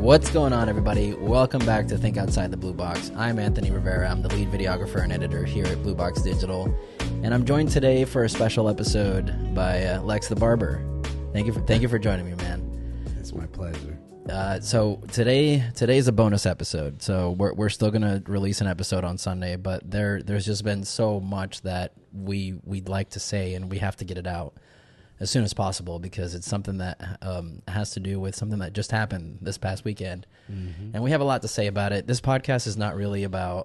What's going on, everybody? Welcome back to Think Outside the Blue Box. I'm Anthony Rivera. I'm the lead videographer and editor here at Blue Box Digital, and I'm joined today for a special episode by Lex the Barber. Thank you for joining me, man. It's my pleasure. So today's a bonus episode. So we're still gonna release an episode on Sunday, but there's just been so much that we'd like to say, and we have to get it out as soon as possible because it's something that has to do with something that just happened this past weekend. Mm-hmm. And we have a lot to say about it. This podcast is not really about,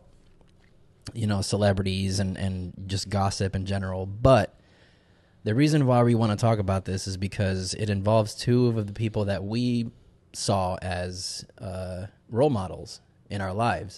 celebrities and just gossip in general, but the reason why we want to talk about this is because it involves two of the people that we saw as role models in our lives.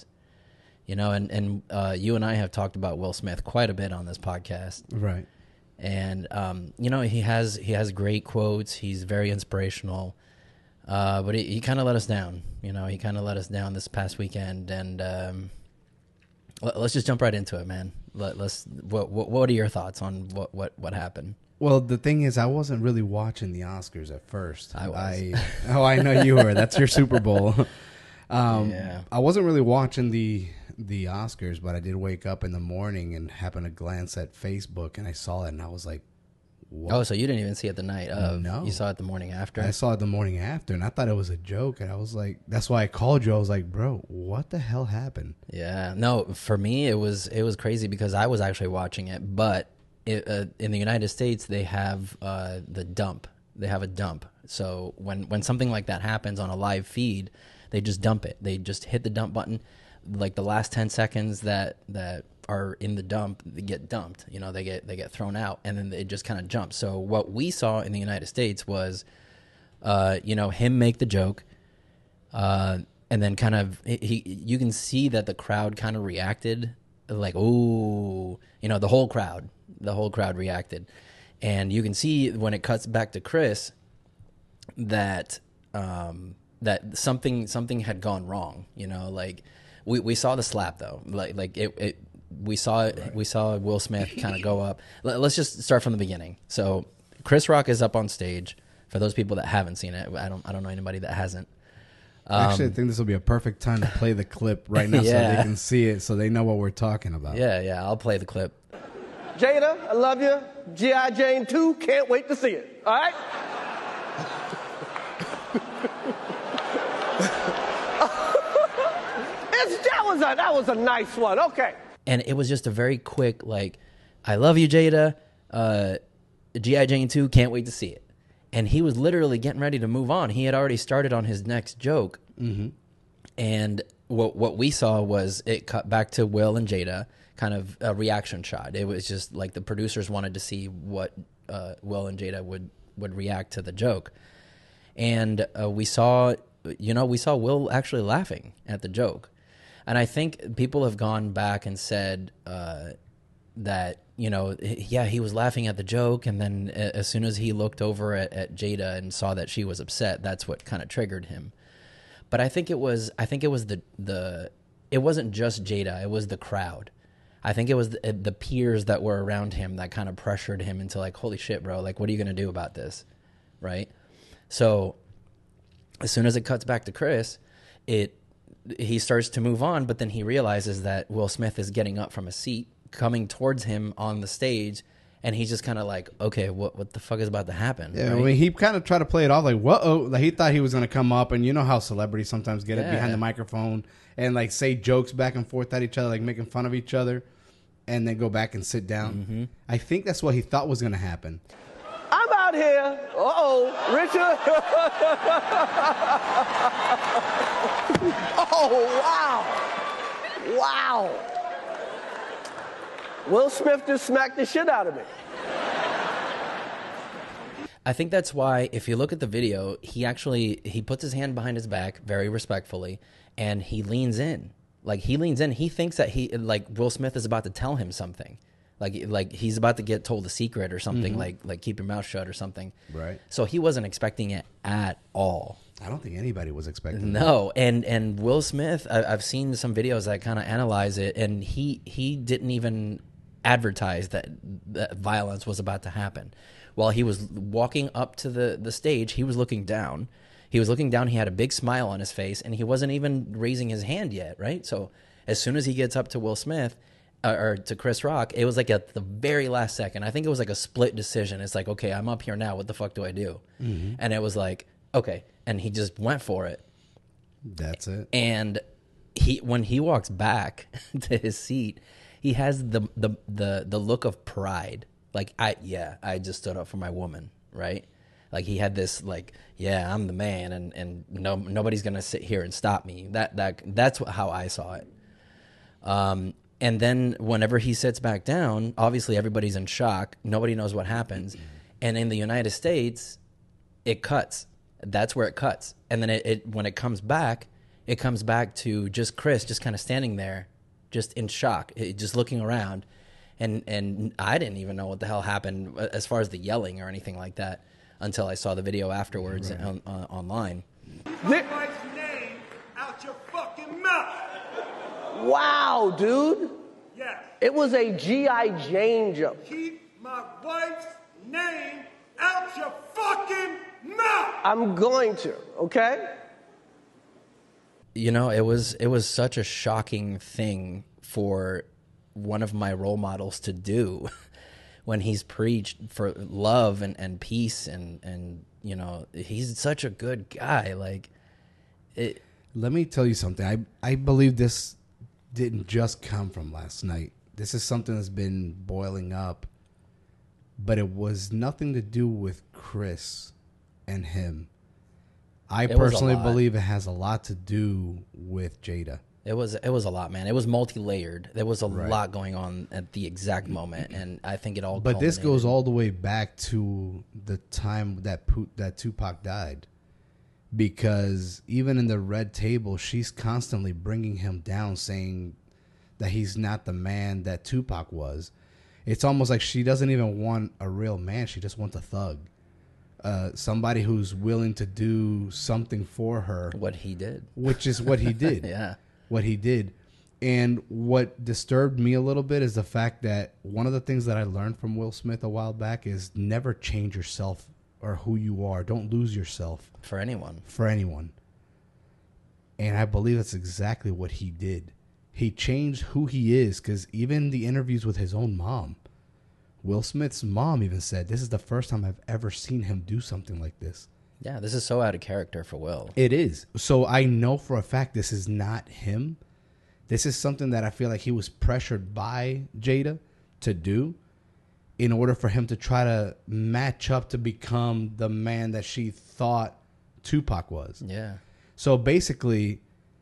And you and I have talked about Will Smith quite a bit on this podcast. Right. And, he has great quotes. He's very inspirational. But he kind of let us down. He kind of let us down this past weekend. And let's just jump right into it, man. What are your thoughts on what happened? Well, the thing is, I wasn't really watching the Oscars at first. I was. I know you were. That's your Super Bowl. Yeah. I wasn't really watching the Oscars, but I did wake up in the morning and happened to glance at Facebook, and I saw it, and I was like, what? Oh, so you didn't even see it the night of? No. You saw it the morning after? I saw it the morning after, and I thought it was a joke, and I was like, that's why I called you. I was like, bro, what the hell happened? Yeah. No, for me, it was crazy because I was actually watching it, but in the United States, they have the dump. They have a dump. So when something like that happens on a live feed, they just dump it. They just hit the dump button. Like the last 10 seconds that are in the dump, they get dumped. They get thrown out, and then it just kind of jumps. So what we saw in the United States was, him make the joke, and then kind of you can see that the crowd kind of reacted, like, ooh, the whole crowd reacted, and you can see when it cuts back to Chris that that something had gone wrong. Like. We saw the slap though, we saw Will Smith kind of go up. Let's just start from the beginning. So Chris Rock is up on stage. For those people that haven't seen it, I don't know anybody that hasn't. Actually, I think this will be a perfect time to play the clip right now, Yeah. so they can see it, so they know what we're talking about. Yeah, I'll play the clip. Jada, I love you. G.I. Jane 2, can't wait to see it. All right? That was a nice one. Okay. And it was just a very quick, I love you, Jada. G.I. Jane 2, can't wait to see it. And he was literally getting ready to move on. He had already started on his next joke. Mm-hmm. And what we saw was it cut back to Will and Jada, kind of a reaction shot. It was just like the producers wanted to see what Will and Jada would react to the joke. And we saw Will actually laughing at the joke. And I think people have gone back and said that, he was laughing at the joke. And then as soon as he looked over at Jada and saw that she was upset, that's what kind of triggered him. But I think it was it wasn't just Jada. It was the crowd. I think it was the peers that were around him that kind of pressured him into like, holy shit, bro, like, what are you going to do about this? Right. So as soon as it cuts back to Chris, he starts to move on, but then he realizes that Will Smith is getting up from a seat, coming towards him on the stage, and he's just kind of like, okay, what the fuck is about to happen? Yeah, right? I mean, he kind of tried to play it off like, whoa, like he thought he was going to come up, and you know how celebrities sometimes get it behind the microphone and like say jokes back and forth at each other, like making fun of each other, and then go back and sit down. Mm-hmm. I think that's what he thought was going to happen. I'm out here. Richard. Oh, wow. Will Smith just smacked the shit out of me. I think that's why, if you look at the video, he puts his hand behind his back very respectfully, and he leans in. He thinks that Will Smith is about to tell him something. Like he's about to get told a secret or something, mm-hmm. like keep your mouth shut or something. Right. So he wasn't expecting it at all. I don't think anybody was expecting No, and Will Smith, I've seen some videos that kind of analyze it, and he didn't even advertise that violence was about to happen. While he was walking up to the stage, he was looking down. He was looking down. He had a big smile on his face, and he wasn't even raising his hand yet, right? So as soon as he gets up to Will Smith or to Chris Rock, it was like at the very last second. I think it was like a split decision. It's like, okay, I'm up here now. What the fuck do I do? And it was like, okay. And he just went for it. That's it. And when he walks back to his seat, he has the look of pride. Like, I just stood up for my woman, right? Like, he had this, like, yeah, I'm the man, and nobody's gonna sit here and stop me. That's how I saw it. And then whenever he sits back down, obviously everybody's in shock. Nobody knows what happens, and in the United States, it cuts. That's where it cuts, and then when it comes back to just Chris, just kind of standing there, just in shock, just looking around, and I didn't even know what the hell happened as far as the yelling or anything like that until I saw the video afterwards online. Get my name out your fucking mouth. Wow, dude. Yes. It was a G.I. Jane joke. Keep my wife's name out your fucking mouth. I'm going to, okay? You know, it was such a shocking thing for one of my role models to do when he's preached for love and peace and you know, he's such a good guy. Like, Let me tell you something. I believe this didn't just come from last night. This is something that's been boiling up, but it was nothing to do with Chris and him. I personally believe it has a lot to do with Jada. It was a lot, man. It was multi-layered. There was a lot going on at the exact moment, and I think it all. But this goes all the way back to the time that Tupac died, because even in the Red Table, she's constantly bringing him down, saying that he's not the man that Tupac was. It's almost like she doesn't even want a real man; she just wants a thug, somebody who's willing to do something for her. What he did, which is what he did. Yeah. What he did. And what disturbed me a little bit is the fact that one of the things that I learned from Will Smith a while back is never change yourself or who you are. Don't lose yourself. For anyone. And I believe that's exactly what he did. He changed who he is, because even the interviews with his own mom, Will Smith's mom even said, this is the first time I've ever seen him do something like this. Yeah, this is so out of character for Will. It is. So I know for a fact this is not him. This is something that I feel like he was pressured by Jada to do in order for him to try to match up to become the man that she thought Tupac was. Yeah. So basically,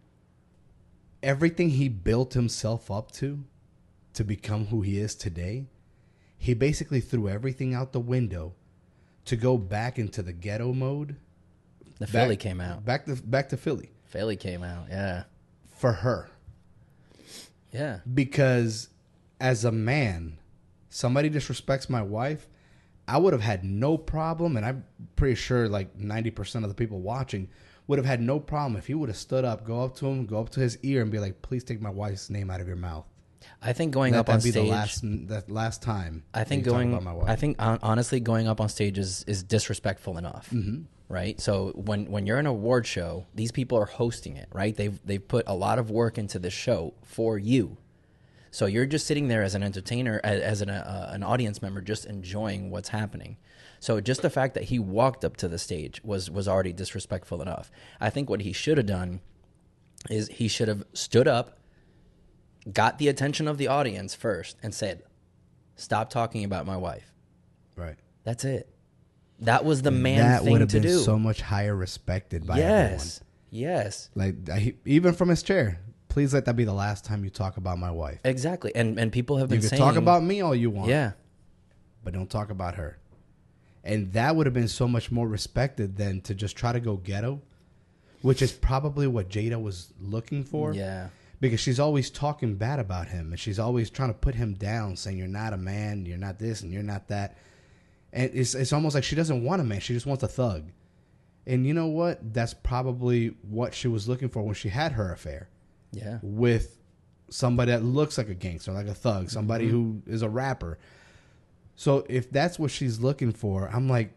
everything he built himself up to become who he is today, he basically threw everything out the window to go back into the ghetto mode. Philly came out. Back to Philly. Philly came out, yeah. For her. Yeah. Because as a man, somebody disrespects my wife, I would have had no problem, and I'm pretty sure like 90% of the people watching would have had no problem if he would have stood up, go up to him, go up to his ear and be like, please take my wife's name out of your mouth. I think going up on stage, the last time. I think honestly going up on stage is disrespectful enough, right? So when you're in an award show, these people are hosting it, right? They've put a lot of work into the show for you, so you're just sitting there as an entertainer, as an audience member, just enjoying what's happening. So just the fact that he walked up to the stage was already disrespectful enough. I think what he should have done is he should have stood up, got the attention of the audience first, and said, stop talking about my wife. Right. That's it. That was the man thing to do. That would have been so much higher respected by everyone. Yes. Like, even from his chair, please let that be the last time you talk about my wife. Exactly. And people have been saying... You can talk about me all you want. Yeah. But don't talk about her. And that would have been so much more respected than to just try to go ghetto, which is probably what Jada was looking for. Yeah. Because she's always talking bad about him, and she's always trying to put him down, saying you're not a man, you're not this, and you're not that. And it's almost like she doesn't want a man, she just wants a thug. And you know what? That's probably what she was looking for when she had her affair. Yeah. With somebody that looks like a gangster, like a thug, somebody who is a rapper. So if that's what she's looking for, I'm like,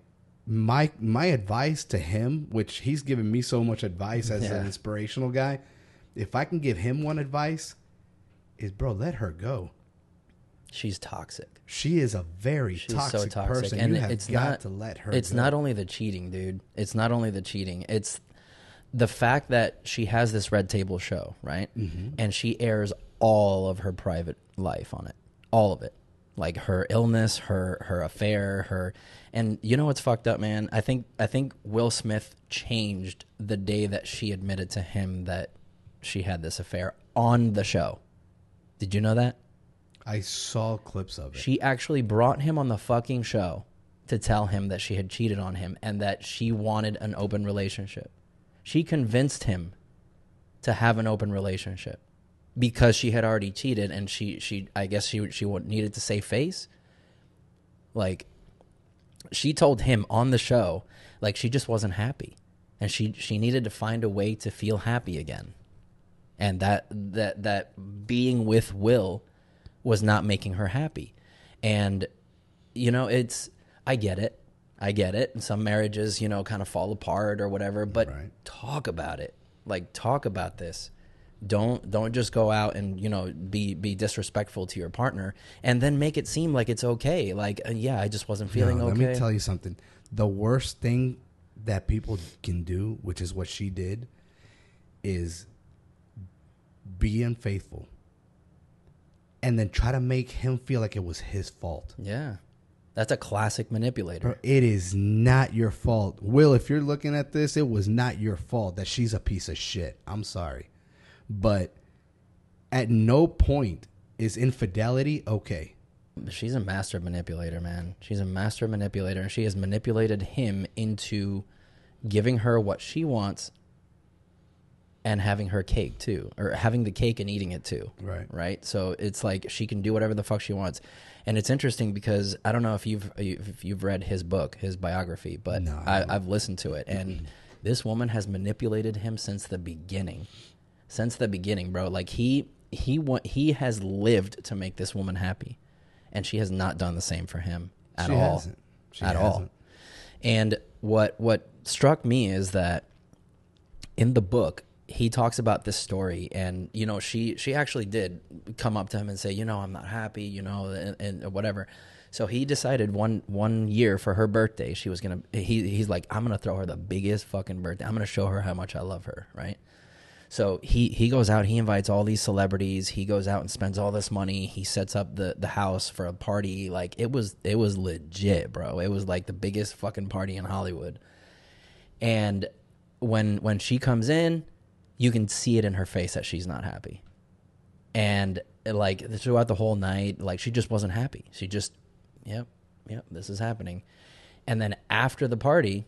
My advice to him, which he's given me so much advice as an inspirational guy, if I can give him one advice, is, bro, let her go. She's toxic. She is a very toxic person. And you have got to let her It's go. not only the cheating, dude. It's not only the cheating. It's the fact that she has this Red Table show, right? Mm-hmm. And she airs all of her private life on it. All of it. Like her illness, her affair, and you know what's fucked up, man? I think Will Smith changed the day that she admitted to him that she had this affair on the show. Did you know that? I saw clips of it. She actually brought him on the fucking show to tell him that she had cheated on him and that she wanted an open relationship. She convinced him to have an open relationship because she had already cheated, and she I guess she needed to save face. Like, she told him on the show, like, she just wasn't happy, and she needed to find a way to feel happy again, and that being with Will was not making her happy. And you know, I get it. And some marriages, you know, kind of fall apart or whatever, but talk about it. Like, talk about this. Don't just go out and, you know, be disrespectful to your partner and then make it seem like it's okay. Like, yeah, I just wasn't feeling okay. Let me tell you something. The worst thing that people can do, which is what she did, is be unfaithful and then try to make him feel like it was his fault. Yeah. That's a classic manipulator. Bro, it is not your fault. Will, if you're looking at this, it was not your fault that she's a piece of shit. I'm sorry. But at no point is infidelity okay. She's a master manipulator, man. She's a master manipulator, and she has manipulated him into giving her what she wants and having her cake too, or having the cake and eating it too. Right. So it's like she can do whatever the fuck she wants. And it's interesting because I don't know if you've read his book, his biography, but no, I've listened to it, and this woman has manipulated him since the beginning. Since the beginning, bro. Like, he has lived to make this woman happy, and she has not done the same for him at all. She hasn't. And what struck me is that in the book, he talks about this story, and, you know, she actually did come up to him and say, you know, I'm not happy, you know, and whatever. So he decided one year for her birthday, she was gonna. He's like, I'm gonna throw her the biggest fucking birthday. I'm gonna show her how much I love her, right? So he goes out, he invites all these celebrities, he goes out and spends all this money, he sets up the house for a party. Like, it was legit, bro. It was like the biggest fucking party in Hollywood. And when she comes in, you can see it in her face that she's not happy. And like, throughout the whole night, like, she just wasn't happy. She just, yep, this is happening. And then after the party,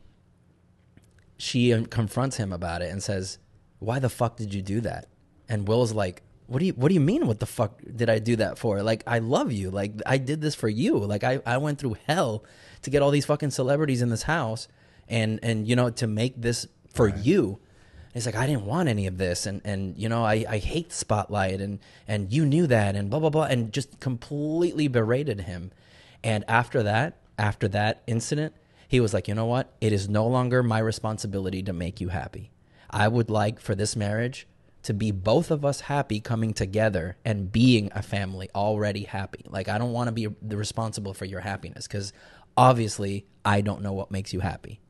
she confronts him about it and says, why the fuck did you do that? And Will's like, what do you mean, what the fuck did I do that for? Like, I love you. Like, I did this for you. Like, I went through hell to get all these fucking celebrities in this house and you know, to make this for you. And he's like, I didn't want any of this, and you know, I hate the spotlight, and you knew that, and blah blah blah, and just completely berated him. And after that incident, he was like, you know what? It is no longer my responsibility to make you happy. I would like for this marriage to be both of us happy, coming together and being a family already happy. Like, I don't want to be responsible for your happiness, because obviously I don't know what makes you happy.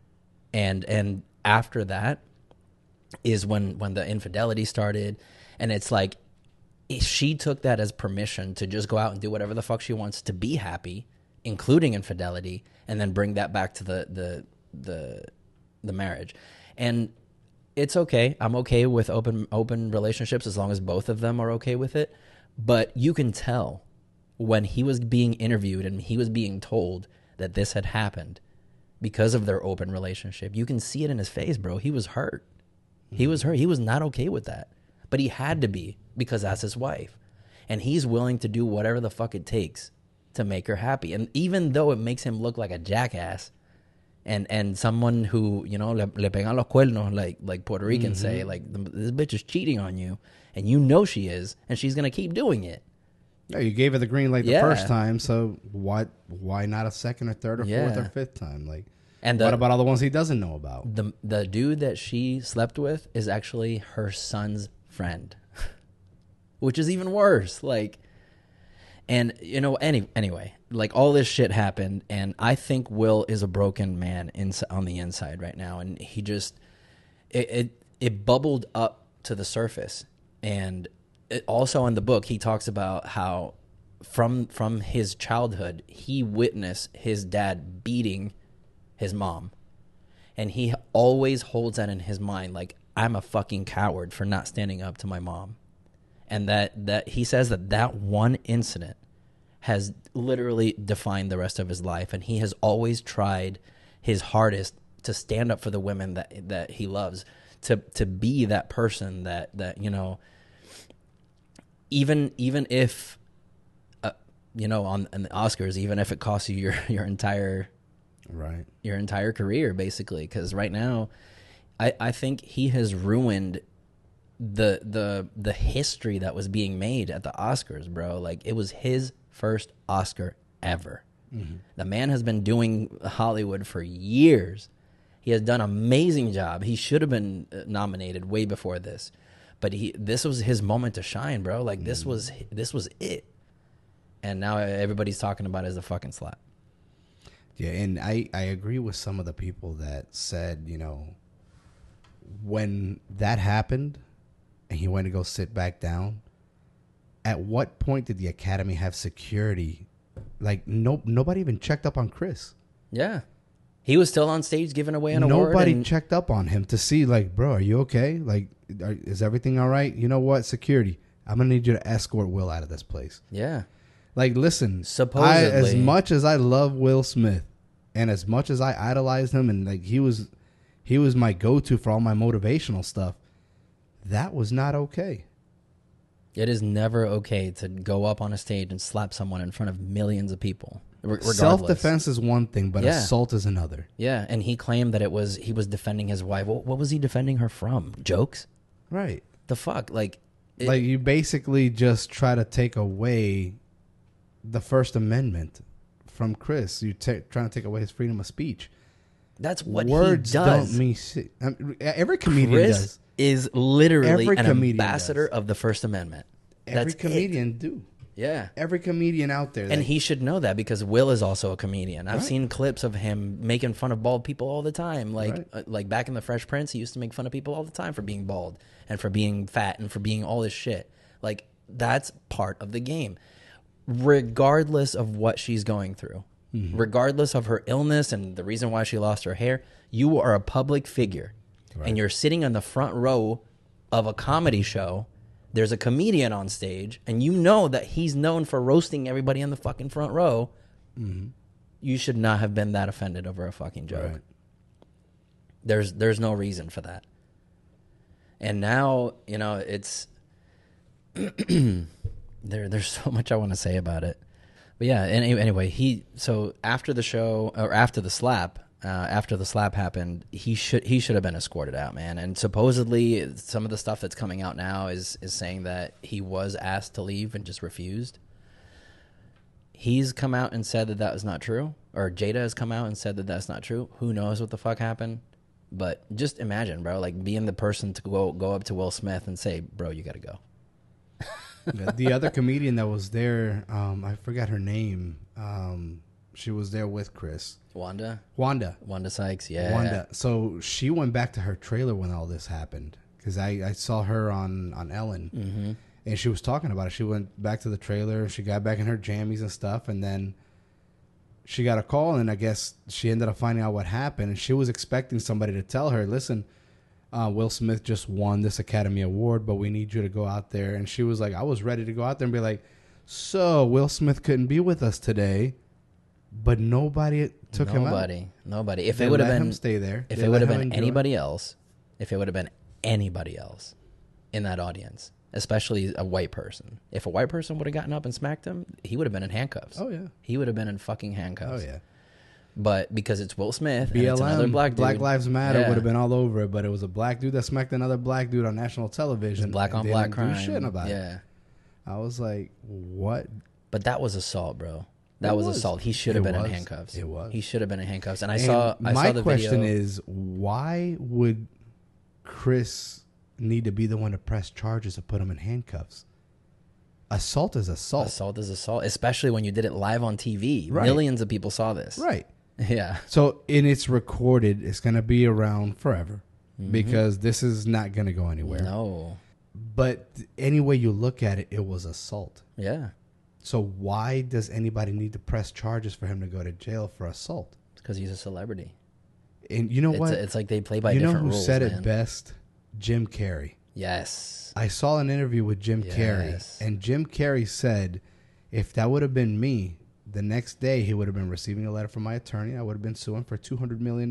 And after that is when the infidelity started, and it's like, she took that as permission to just go out and do whatever the fuck she wants to be happy, including infidelity, and then bring that back to the marriage. And it's okay. I'm okay with open relationships as long as both of them are okay with it. But you can tell when he was being interviewed and he was being told that this had happened because of their open relationship. You can see it in his face, bro. He was hurt. He was hurt. He was not okay with that. But he had to be, because that's his wife. And he's willing to do whatever the fuck it takes to make her happy. And even though it makes him look like a jackass, and someone who, you know, le pegan los cuernos, like Puerto Ricans say, like, this bitch is cheating on you, and you know she is, and she's going to keep doing it. Yeah, you gave her the green light the first time, so why not a second or third or fourth or fifth time? Like, And what about all the ones he doesn't know about? the dude that she slept with is actually her son's friend, which is even worse. Like, and you know, anyway, like all this shit happened, and I think Will is a broken man on the inside right now, and he just it bubbled up to the surface. And also in the book, he talks about how from his childhood, he witnessed his dad beating his mom. And he always holds that in his mind, like, I'm a fucking coward for not standing up to my mom. And that he says that one incident has literally defined the rest of his life. And he has always tried his hardest to stand up for the women that he loves, to be that person that you know, even if you know, on the Oscars, even if it costs you your entire career, basically. Because right now, I think he has ruined the history that was being made at the Oscars, bro. Like, it was his first Oscar ever. Mm-hmm. The man has been doing Hollywood for years. He has done an amazing job. He should have been nominated way before this, but this was his moment to shine, bro. Like, this was it. And now everybody's talking about it as a fucking slap. Yeah, and I agree with some of the people that said, you know, when that happened and he went to go sit back down, at what point did the Academy have security? Like, nobody even checked up on Chris. Yeah. He was still on stage giving away an award. Nobody checked up on him to see, like, bro, are you okay? Like, is everything all right? You know what? Security. I'm going to need you to escort Will out of this place. Yeah. Like, listen, supposedly, as much as I love Will Smith and as much as I idolized him, and like he was my go-to for all my motivational stuff, that was not okay. It is never okay to go up on a stage and slap someone in front of millions of people. Regardless. Self-defense is one thing, but assault is another. Yeah, and he claimed that he was defending his wife. What was he defending her from? Jokes? Right. The fuck? Like you basically just try to take away the First Amendment from Chris. You're trying to take away his freedom of speech. That's what words he does. Don't mean shit. Every comedian Chris does. Is literally an ambassador does. of the First Amendment. Every comedian do. Yeah. Every comedian out there. And he should know that, because Will is also a comedian. I've seen clips of him making fun of bald people all the time. Like back in The Fresh Prince, he used to make fun of people all the time for being bald and for being fat and for being all this shit. Like, that's part of the game. Regardless of what she's going through, regardless of her illness and the reason why she lost her hair, you are a public figure. Right. And you're sitting on the front row of a comedy show. There's a comedian on stage, and you know that he's known for roasting everybody in the fucking front row. Mm-hmm. You should not have been that offended over a fucking joke. Right. There's no reason for that. And now, you know, it's there's so much I want to say about it. But yeah, anyway, so after the show, or after the slap happened, he should have been escorted out, man. And supposedly some of the stuff that's coming out now is saying that he was asked to leave and just refused. He's come out and said that was not true, or Jada has come out and said that that's not true. Who knows what the fuck happened? But just imagine, bro, like being the person to go up to Will Smith and say, bro, you got to go. The other comedian that was there, I forgot her name. She was there with Chris. Wanda Sykes, yeah. Wanda. So she went back to her trailer when all this happened, because I saw her on Ellen, mm-hmm. and she was talking about it. She went back to the trailer. She got back in her jammies and stuff, and then she got a call, and I guess she ended up finding out what happened, and she was expecting somebody to tell her, listen, Will Smith just won this Academy Award, but we need you to go out there. And she was like, I was ready to go out there and be like, so Will Smith couldn't be with us today, but nobody took him out. Nobody. If it would have been him stay there, if it would have been anybody else, in that audience, especially a white person, if a white person would have gotten up and smacked him, he would have been in handcuffs. Oh yeah, he would have been in fucking handcuffs. Oh yeah. But because it's Will Smith, BLM, and it's another black dude, Black Lives Matter would have been all over it, but it was a black dude that smacked another black dude on national television. Black on black crime. Do shit about it. Yeah. I was like, what? But that was assault, bro. That was assault. He should have been in was. handcuffs. It was. He should have been in handcuffs. And I And saw my the question video. is, why would Chris need to be the one to press charges to put him in handcuffs? Assault is assault. Assault is assault, especially when you did it live on TV. Right. Millions of people saw this. Right. Yeah. So, and it's recorded. It's going to be around forever because this is not going to go anywhere. No. But any way you look at it, it was assault. Yeah. So why does anybody need to press charges for him to go to jail for assault? Because he's a celebrity. And you know what? It's like they play by you know different who rules. said man. it best? Jim Carrey. Yes. I saw an interview with Jim Carrey, Yes. and Jim Carrey said, if that would have been me, the next day he would have been receiving a letter from my attorney. I would have been suing for $200 million.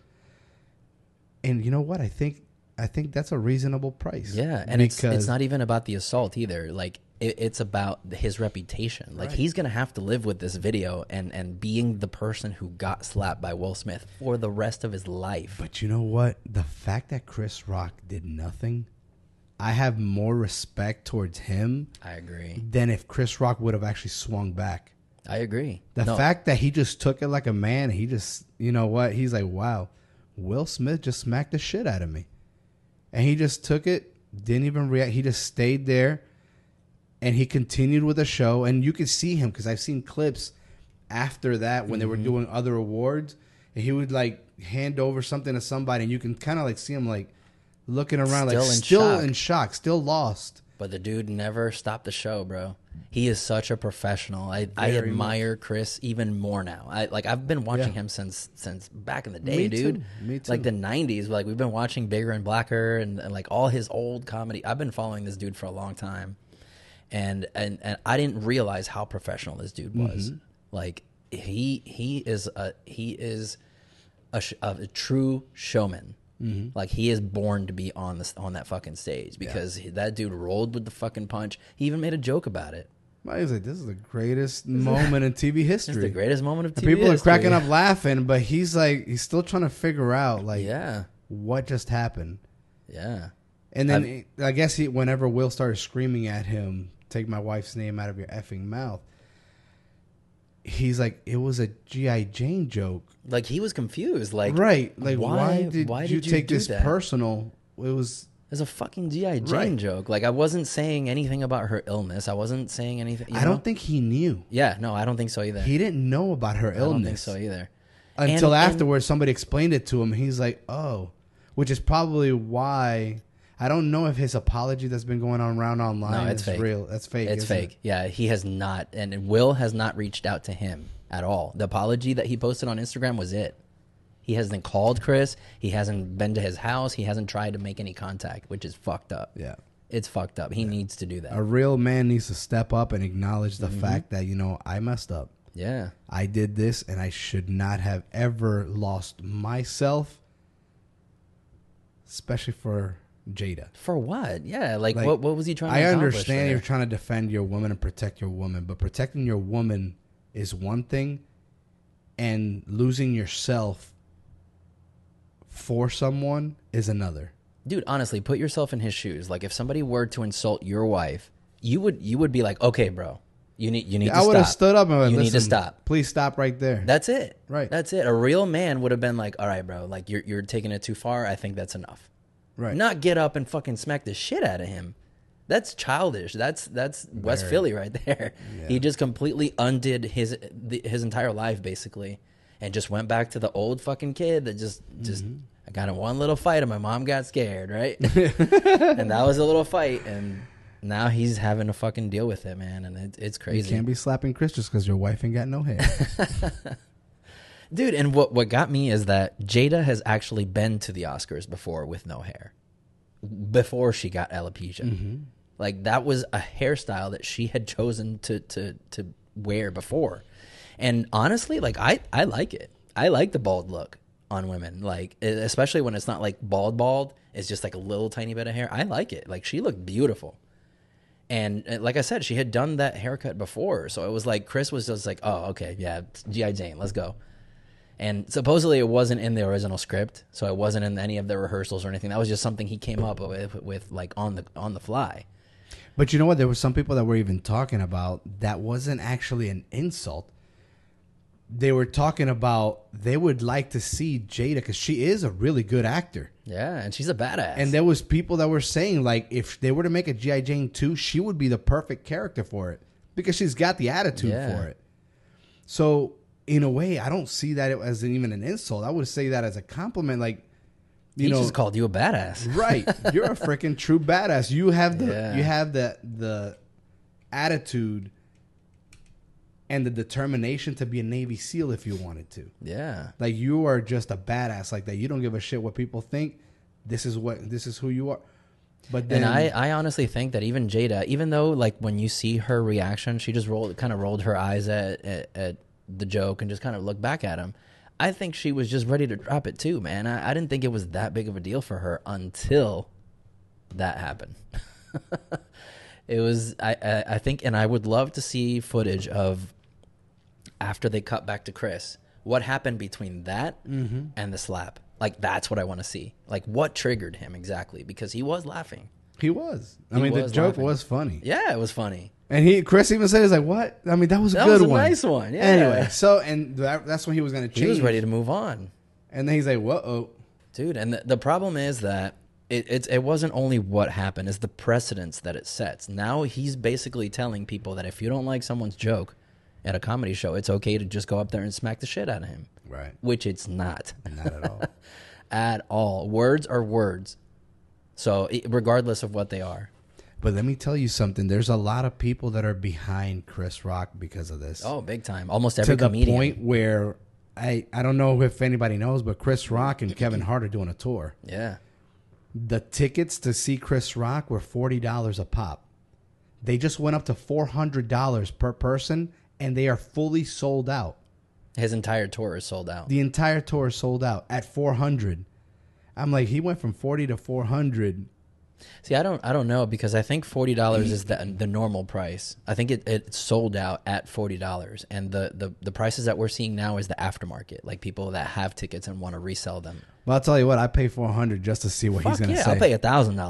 And you know what? I think that's a reasonable price. Yeah, and it's not even about the assault either. Like it's about his reputation. Like he's gonna have to live with this video and being the person who got slapped by Will Smith for the rest of his life. But you know what? The fact that Chris Rock did nothing, I have more respect towards him I agree. than if Chris Rock would have actually swung back. I agree. The fact that he just took it like a man, he just, you know what? He's like, wow, Will Smith just smacked the shit out of me. And he just took it, didn't even react. He just stayed there, and he continued with the show. And you could see him, because I've seen clips after that when they were doing other awards, and he would like hand over something to somebody, and you can kind of like see him like looking around, still in shock, still lost. But the dude never stopped the show, bro. He is such a professional. I admire Chris even more now. I've been watching him since back in the day, dude. Me too. Like the 90s. Like we've been watching Bigger and Blacker and like all his old comedy. I've been following this dude for a long time. And I didn't realize how professional this dude was. Like he is a true showman. Like he is born to be on that fucking stage because that dude rolled with the fucking punch. He even made a joke about it. He's like, this is the greatest moment in TV history. It's the greatest moment of TV People history. are cracking up laughing, but he's still trying to figure out like what just happened. Yeah. And then I guess whenever Will started screaming at him, take my wife's name out of your effing mouth, he's like, it was a G.I. Jane joke. Like he was confused. Like right. Like why did you take do this that? personal? It was a fucking G.I. Jane joke. Like I wasn't saying anything about her illness. I wasn't saying anything. I don't think he knew. Yeah, no, I don't think so either. He didn't know about her illness. I don't think so either. Until afterwards, somebody explained it to him. He's like, oh, which is probably why. I don't know if his apology that's been going on around online is fake. real. That's fake. It's fake. Yeah, he has not, and Will has not reached out to him at all. The apology that he posted on Instagram was it. He hasn't called Chris. He hasn't been to his house. He hasn't tried to make any contact, which is fucked up. Yeah. It's fucked up. He needs to do that. A real man needs to step up and acknowledge the fact that, I messed up. Yeah. I did this, and I should not have ever lost myself, especially for Jada. For what? Yeah, like what was he trying to I accomplish understand there? you're trying to defend your woman and protect your woman, but protecting your woman is one thing, and losing yourself for someone is another. Dude, honestly, put yourself in his shoes. Like if somebody were to insult your wife, you would be like, "Okay, bro. You need to stop." I would have stood up and went, you need to "Listen, stop. Please stop right there." That's it. Right. That's it. A real man would have been like, "All right, bro. Like you're taking it too far. I think that's enough." Right. Not get up and fucking smack the shit out of him. That's childish. That's West Philly right there. Yeah. He just completely undid his entire life basically, and just went back to the old fucking kid that just I got in one little fight and my mom got scared, right? And that was a little fight, and now he's having to fucking deal with it, man, and it's crazy. You can't be slapping Chris just because your wife ain't got no hair. Dude, and what got me is that Jada has actually been to the Oscars before with no hair. Before she got alopecia. Like that was a hairstyle that she had chosen to wear before. And honestly, like I like it. I like the bald look on women. Like especially when it's not like bald, it's just like a little tiny bit of hair. I like it. Like she looked beautiful. And like I said, she had done that haircut before. So it was like Chris was just like, "Oh, okay, yeah, G.I. Jane, let's go." And supposedly it wasn't in the original script, so it wasn't in any of the rehearsals or anything. That was just something he came up with like on the fly. But you know what? There were some people that were even talking about that wasn't actually an insult. they were talking about they would like to see Jada because she is a really good actor. Yeah, and she's a badass. And there was people that were saying, like, if they were to make a G.I. Jane 2, she would be the perfect character for it because she's got the attitude for it. So, in a way, I don't see that as even an insult. I would say that as a compliment. Like, he just called you a badass. Right. You're a freaking true badass. You have the attitude and the determination to be a Navy SEAL if you wanted to. Yeah. Like, you are just a badass like that. You don't give a shit what people think. This is who you are. But then, and I honestly think that even Jada, even though like when you see her reaction, she just rolled her eyes at the joke and just kind of looked back at him. I think she was just ready to drop it too, man. I didn't think it was that big of a deal for her until that happened. It was, I think, and I would love to see footage of after they cut back to Chris, what happened between that and the slap. Like, that's what I want to see. Like, what triggered him exactly? Because he was laughing. He was. The joke was funny. Yeah, it was funny. And Chris even said, "He's like, what? I mean, that was a good one. Nice one." Yeah. Anyway, so and that's when he was going to change. He was ready to move on. And then he's like, "Whoa, dude!" And the problem is that it wasn't only what happened; it's the precedence that it sets. Now he's basically telling people that if you don't like someone's joke at a comedy show, it's okay to just go up there and smack the shit out of him. Right. Which it's not. Not at all. At all. Words are words. So regardless of what they are. But let me tell you something. There's a lot of people that are behind Chris Rock because of this. Oh, big time. Almost every To comedian. the point where I don't know if anybody knows, but Chris Rock and Kevin Hart are doing a tour. Yeah. The tickets to see Chris Rock were $40 a pop. They just went up to $400 per person, and they are fully sold out. His entire tour is sold out. The entire tour is sold out at $400. I'm like, he went from 40 to 400. See, I don't know because I think $40 is the normal price. I think it's sold out at $40, and the prices that we're seeing now is the aftermarket, like people that have tickets and want to resell them. Well, I'll tell you what, I pay $400 just to see what he's going to say. I'll pay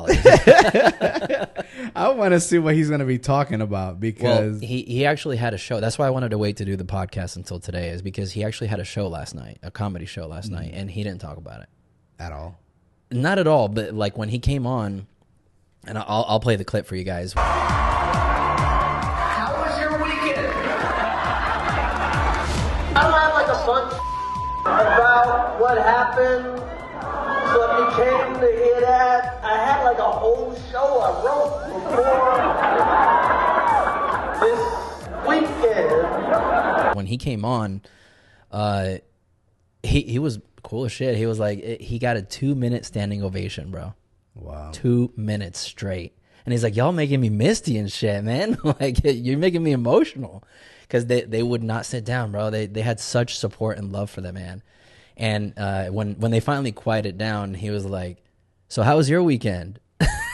$1,000. I want to see what he's going to be talking about because he actually had a show. That's why I wanted to wait to do the podcast until today, is because he actually had a show last night, a comedy show last night, and he didn't talk about it at all. Not at all, but like when he came on. And I'll play the clip for you guys. How was your weekend? I don't have like a bunch about what happened, so it became the hit ad. I had like a whole show I wrote before this weekend. When he came on, he was cool as shit. He was like, he got a 2-minute standing ovation, bro. Wow. 2 minutes straight. And he's like, y'all making me misty and shit, man. Like, you're making me emotional. Because they would not sit down, bro. They had such support and love for the man. And when they finally quieted down, he was like, so how was your weekend?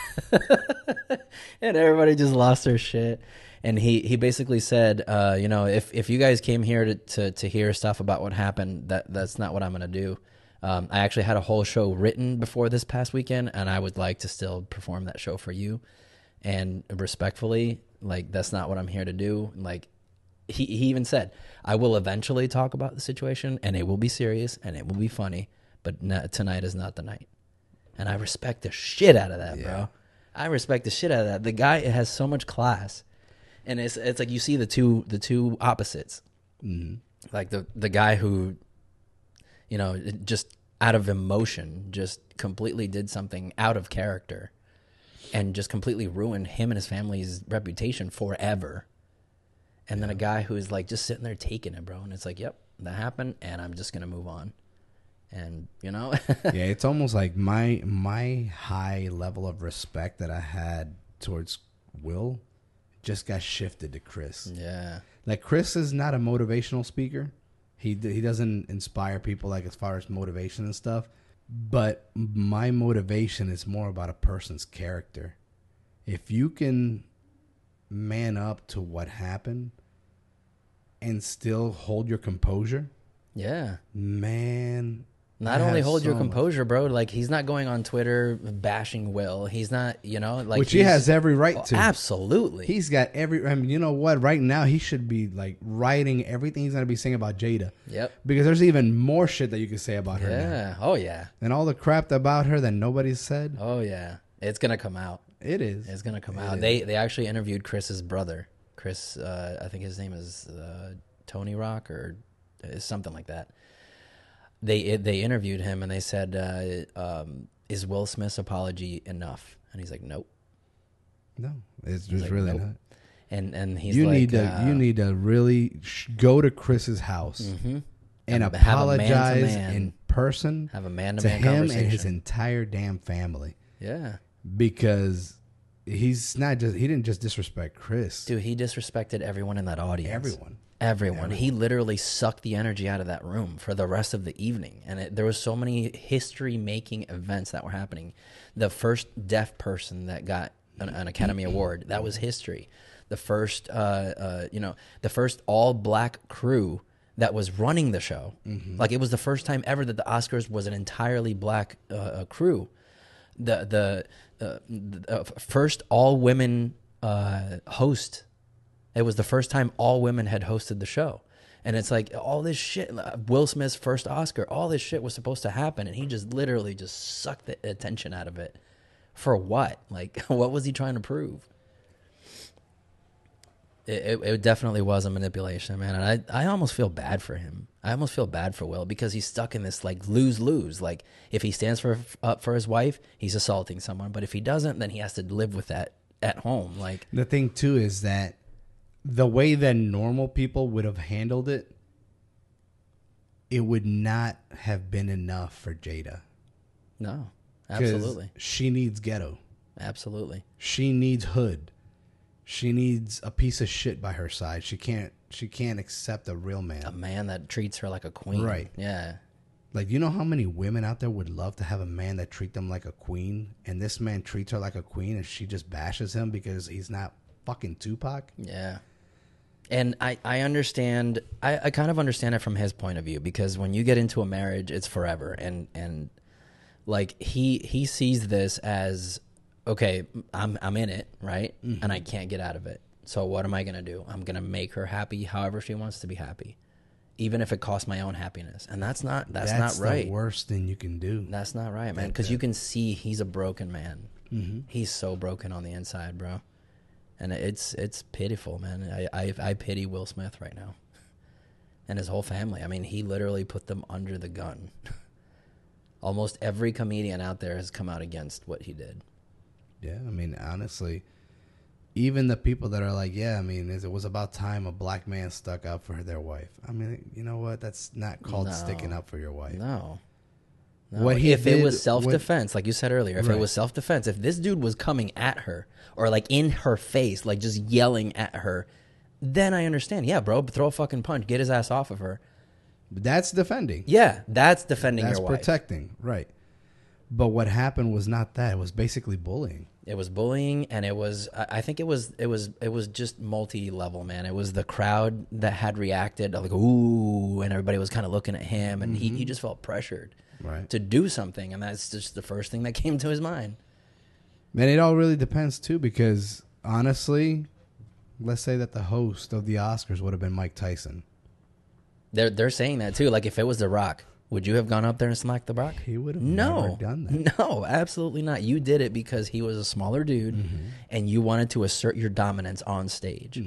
And everybody just lost their shit. And he basically said, if you guys came here to hear stuff about what happened, that's not what I'm going to do. I actually had a whole show written before this past weekend, and I would like to still perform that show for you. And respectfully, like, that's not what I'm here to do. Like, he even said, I will eventually talk about the situation, and it will be serious, and it will be funny, but tonight is not the night. And I respect the shit out of that, bro. I respect the shit out of that. The guy has so much class, and it's like you see the two opposites. Mm-hmm. Like the guy who, just out of emotion, just completely did something out of character and just completely ruined him and his family's reputation forever. And then a guy who is like just sitting there taking it, bro. And it's like, yep, that happened, and I'm just going to move on. And, Yeah, it's almost like my high level of respect that I had towards Will just got shifted to Chris. Yeah. Like, Chris is not a motivational speaker. He doesn't inspire people, like, as far as motivation and stuff. But my motivation is more about a person's character. If you can man up to what happened and still hold your composure, yeah, man, Not only hold your composure, bro. Like, he's not going on Twitter bashing Will. He's not, like, which he has every right to. Absolutely, he's got every. I mean, you know what? Right now, he should be like writing everything he's gonna be saying about Jada. Yep. Because there's even more shit that you can say about her. Yeah. Now. Oh yeah. And all the crap about her that nobody's said. Oh yeah. It's gonna come out. It is. It's gonna come out. They actually interviewed Chris's brother. Chris, I think his name is Tony Rock or something like that. They interviewed him and they said, "Is Will Smith's apology enough?" And he's like, "Nope." No, it's just like, really nope. not. And he's you like, need to really go to Chris's house and apologize in person. Have a man-to-man to him conversation. and his entire damn family. Yeah, because he didn't just disrespect Chris. Dude, he disrespected everyone in that audience. Everyone. He literally sucked the energy out of that room for the rest of the evening. And there was so many history-making events that were happening. The first deaf person that got an Academy Award, that was history. The first, the first all-black crew that was running the show. Like, it was the first time ever that the Oscars was an entirely black crew. The first all-women host. It was the first time all women had hosted the show. And it's like, all this shit, Will Smith's first Oscar, all this shit was supposed to happen, and he just literally just sucked the attention out of it. For what? Like, what was he trying to prove? It definitely was a manipulation, man. And I almost feel bad for him. I almost feel bad for Will because he's stuck in this, like, lose-lose. Like, if he stands up for his wife, he's assaulting someone. But if he doesn't, then he has to live with that at home. Like, the thing, too, is that the way that normal people would have handled it, it would not have been enough for Jada. No, absolutely. She needs ghetto. Absolutely. She needs hood. She needs a piece of shit by her side. She can't accept a real man. A man that treats her like a queen. Right. Yeah. Like, you know how many women out there would love to have a man that treat them like a queen, and this man treats her like a queen, and she just bashes him because he's not fucking Tupac? Yeah. And I understand, I kind of understand it from his point of view, because when you get into a marriage, it's forever. And like, he sees this as, okay, I'm in it, right? And I can't get out of it. So what am I going to do? I'm going to make her happy however she wants to be happy, even if it costs my own happiness. And that's not right. That's the worst thing you can do. That's not right, man. Because you can see he's a broken man. He's so broken on the inside, bro. And it's pitiful, man. I pity Will Smith right now. And his whole family. I mean, he literally put them under the gun. Almost every comedian out there has come out against what he did. Yeah, I mean, honestly, even the people that are like, yeah, I mean, it was about time a black man stuck up for their wife. I mean, you know what? That's not called sticking up for your wife. No. If it was self-defense, like you said earlier, if Right. it was self-defense, if this dude was coming at her or like in her face, like just yelling at her, then I understand. Yeah, bro, throw a fucking punch, get his ass off of her. That's defending. Yeah, that's defending That's your wife. protecting, right. But what happened was not that. It was basically bullying. It was bullying, and it was, I think it was just multi-level, man. It was the crowd that had reacted, like, ooh, and everybody was kind of looking at him, and he just felt pressured to do something, and that's just the first thing that came to his mind. Man, it all really depends, too, because, honestly, let's say that the host of the Oscars would have been Mike Tyson. They're saying that, too. Like, if it was The Rock, would you have gone up there and smacked The Rock? He would have never done that. No, absolutely not. You did it because he was a smaller dude, and you wanted to assert your dominance on stage.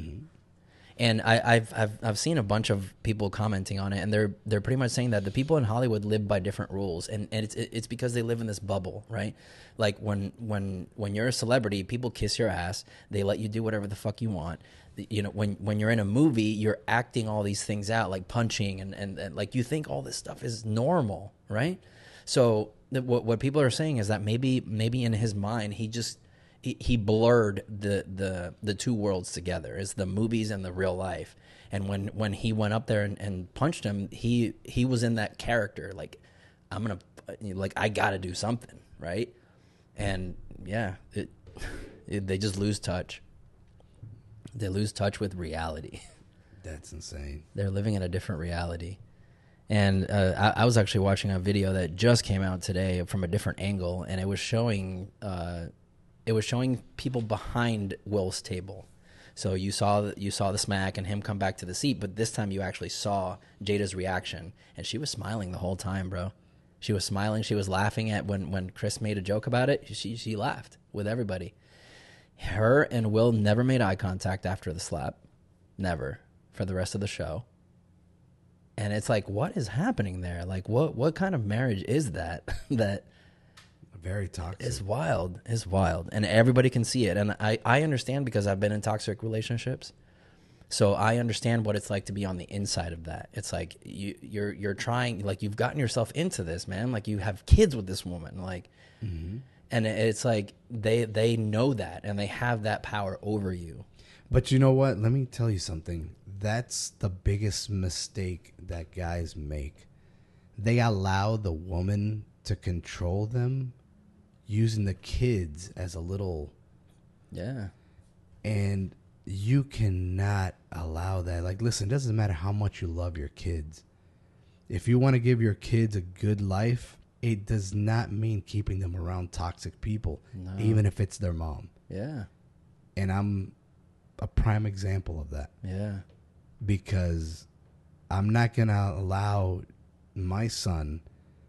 And I've seen a bunch of people commenting on it, and they're pretty much saying that the people in Hollywood live by different rules, and it's because they live in this bubble, right? Like when you're a celebrity, people kiss your ass, they let you do whatever the fuck you want. You know, when you're in a movie, you're acting all these things out, like punching and like you think all this stuff is normal, right? So what people are saying is that maybe in his mind he blurred the two worlds together, is the movies and the real life. And when he went up there and punched him, he was in that character, like, I'm gonna, like, I gotta do something, right? And yeah, they just lose touch. They lose touch with reality. That's insane. They're living in a different reality. And I was actually watching a video that just came out today from a different angle, and it was showing people behind Will's table. So you saw the smack and him come back to the seat, but this time you actually saw Jada's reaction, and she was smiling the whole time, bro. She was smiling. She was laughing at when Chris made a joke about it. She laughed with everybody. Her and Will never made eye contact after the slap, never, for the rest of the show. And it's like, what is happening there? Like, what kind of marriage is that? That very toxic. It's wild. It's wild, and everybody can see it. And I understand because I've been in toxic relationships, so I understand what it's like to be on the inside of that. It's like you're trying, like you've gotten yourself into this, man. Like you have kids with this woman, like, and it's like they know that and they have that power over you. But you know what? Let me tell you something. That's the biggest mistake that guys make. They allow the woman to control them using the kids as a little... Yeah. And you cannot allow that. Like, listen, it doesn't matter how much you love your kids. If you want to give your kids a good life, it does not mean keeping them around toxic people, even if it's their mom. Yeah. And I'm a prime example of that. Yeah. Because I'm not going to allow my son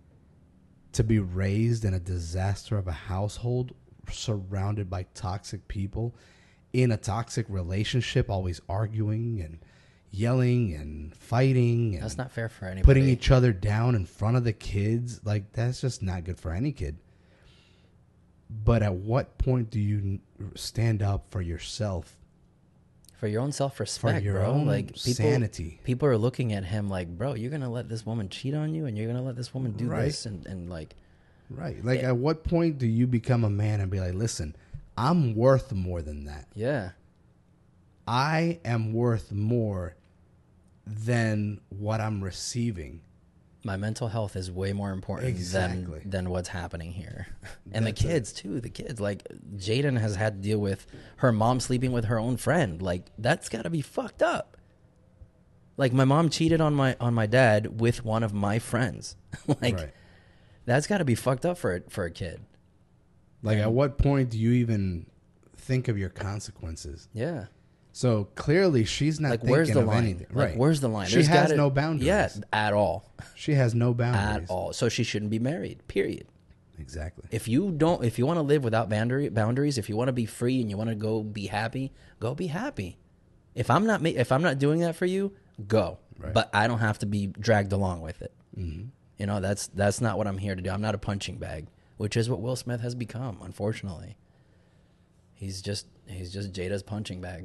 to be raised in a disaster of a household surrounded by toxic people in a toxic relationship, always arguing and yelling and fighting. And that's not fair for anybody. Putting each other down in front of the kids. Like, that's just not good for any kid. But at what point do you stand up for yourself? For your own self-respect, for your bro. Own like sanity. People are looking at him like, bro, you're gonna let this woman cheat on you, and you're gonna let this woman do this, and like, right? Like, at what point do you become a man and be like, listen, I'm worth more than that. Yeah, I am worth more than what I'm receiving. My mental health is way more important than what's happening here. And the kids, too. The kids. Like, Jaden has had to deal with her mom sleeping with her own friend. Like, that's got to be fucked up. Like, my mom cheated on my dad with one of my friends. Like, that's got to be fucked up for a kid. Like, at what point do you even think of your consequences? Yeah. So clearly, she's not thinking where's the of line? anything. Like, where's the line? She has no boundaries. Yeah, at all. She has no boundaries at all. So she shouldn't be married. Period. Exactly. If you want to live without boundaries, if you want to be free and you want to go be happy, go be happy. If I'm not doing that for you, go. Right. But I don't have to be dragged along with it. Mm-hmm. You know, that's not what I'm here to do. I'm not a punching bag, which is what Will Smith has become. Unfortunately, he's just Jada's punching bag.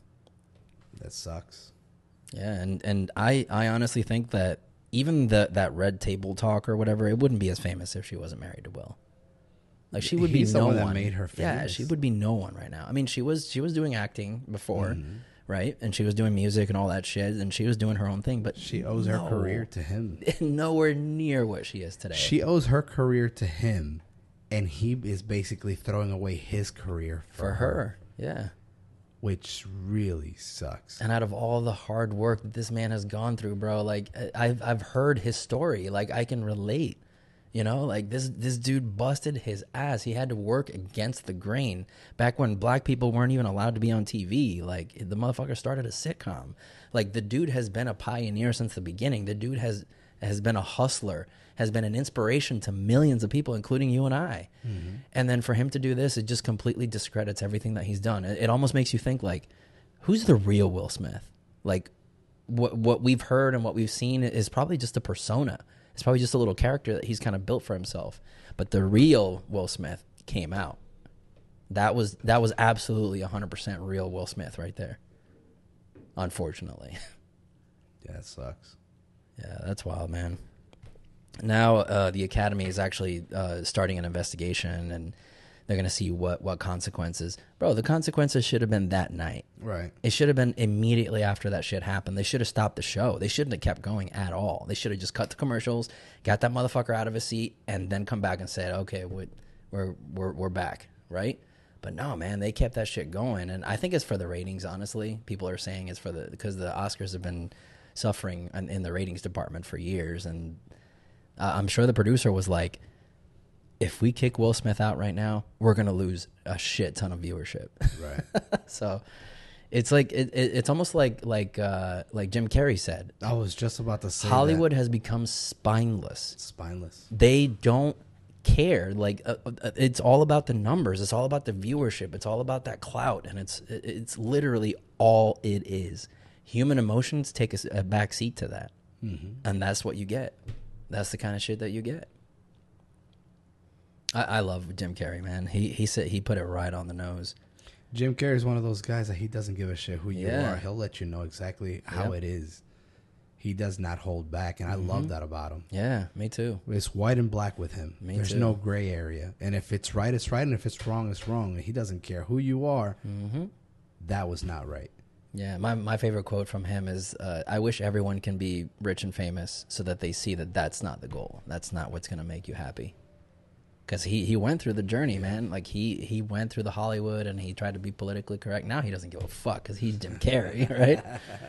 That sucks. Yeah, and I honestly think that even that red table talk or whatever, it wouldn't be as famous if she wasn't married to Will. Like, she would be no one. That made her famous. Yeah, she would be no one right now. I mean, she was doing acting before, right? And she was doing music and all that shit, and she was doing her own thing. But she owes her career to him. Nowhere near what she is today. She owes her career to him, and he is basically throwing away his career for her. Yeah. Which really sucks. And out of all the hard work that this man has gone through, bro, like, I've heard his story. Like, I can relate. You know, like, this dude busted his ass. He had to work against the grain back when black people weren't even allowed to be on TV. Like, the motherfucker started a sitcom. Like, the dude has been a pioneer since the beginning. The dude has been a hustler, has been an inspiration to millions of people, including you and I. Mm-hmm. And then for him to do this, it just completely discredits everything that he's done. It almost makes you think, like, who's the real Will Smith? Like, what we've heard and what we've seen is probably just a persona. It's probably just a little character that he's kind of built for himself. But the real Will Smith came out. That was absolutely 100% real Will Smith right there. Unfortunately. Yeah, it sucks. Yeah, that's wild, man. Now the Academy is actually starting an investigation, and they're going to see what consequences. Bro, the consequences should have been that night. Right. It should have been immediately after that shit happened. They should have stopped the show. They shouldn't have kept going at all. They should have just cut the commercials, got that motherfucker out of his seat, and then come back and said, okay, we're back, right? But no, man, they kept that shit going, and I think it's for the ratings, honestly. People are saying it's because the Oscars have been suffering in the ratings department for years. And I'm sure the producer was like, if we kick Will Smith out right now, we're going to lose a shit ton of viewership. Right. So it's like, it's almost like Jim Carrey said. I was just about to say Hollywood has become spineless. Spineless. They don't care. Like it's all about the numbers. It's all about the viewership. It's all about that clout. And it's literally all it is. Human emotions take a back seat to that. And that's what you get. That's the kind of shit that you get. I love Jim Carrey, man. He said he put it right on the nose. Jim Carrey is one of those guys that he doesn't give a shit who you Yeah. are. He'll let you know exactly how it is. He does not hold back, and I love that about him. Yeah, me too. It's white and black with him. Me There's too. no gray area. And if it's right, it's right. And if it's wrong, it's wrong. And he doesn't care who you are. That was not right. Yeah, my favorite quote from him is, I wish everyone can be rich and famous so that they see that that's not the goal. That's not what's going to make you happy. Because he went through the journey, man. Like, he went through the Hollywood, and he tried to be politically correct. Now he doesn't give a fuck because he's Jim Carrey, right?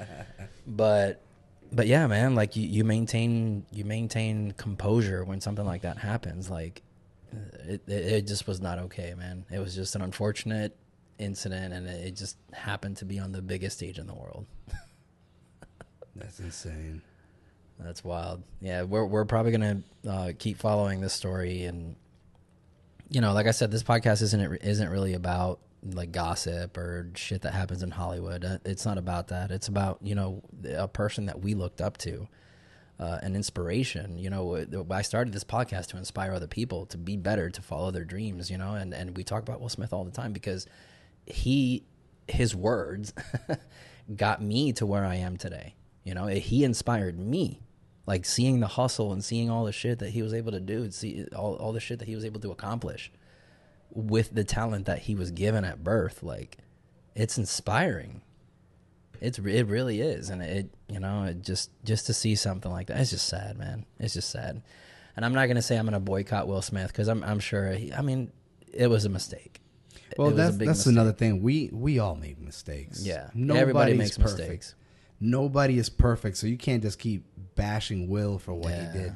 But yeah, man, like, you maintain composure when something like that happens. Like, it just was not okay, man. It was just an unfortunate incident, and it just happened to be on the biggest stage in the world. That's insane. That's wild. Yeah, we're probably gonna keep following this story, and like I said, this podcast isn't really about like gossip or shit that happens in Hollywood. It's not about that. It's about a person that we looked up to, an inspiration. I started this podcast to inspire other people to be better, to follow their dreams. And we talk about Will Smith all the time because his words got me to where I am today. He inspired me. Like, seeing the hustle and seeing all the shit that he was able to do, see all the shit that he was able to accomplish with the talent that he was given at birth. Like, it's inspiring. It really is. And it just to see something like that, it's just sad, man. It's just sad. And I'm not going to say I'm going to boycott Will Smith, because I'm sure it was a mistake. Well, that's mistake. another thing. We all make mistakes. Yeah. Nobody's Everybody makes perfect. mistakes. Nobody is perfect, so you can't just keep bashing Will for what he did.